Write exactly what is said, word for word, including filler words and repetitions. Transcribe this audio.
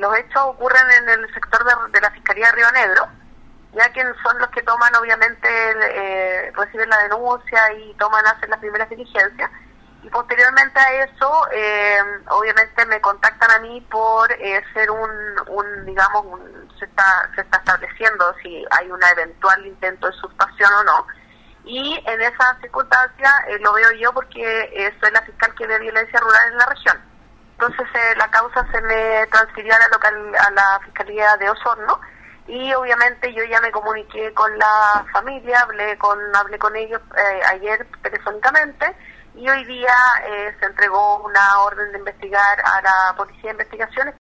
los hechos ocurren en el sector de, de la Fiscalía de Río Negro, ya que son los que toman, obviamente, eh, reciben la denuncia y toman, hacen las primeras diligencias. Y posteriormente a eso, eh, obviamente me contactan a mí por eh, ser un, un digamos, un, se está se está estableciendo si hay un eventual intento de usurpación o no. Y en esa circunstancia eh, lo veo yo porque eh, soy la fiscal que ve violencia rural en la región. Entonces eh, la causa se me transfirió a la, local, a la Fiscalía de Osorno y obviamente yo ya me comuniqué con la familia, hablé con, hablé con ellos eh, ayer telefónicamente. Y hoy día eh, se entregó una orden de investigar a la Policía de Investigaciones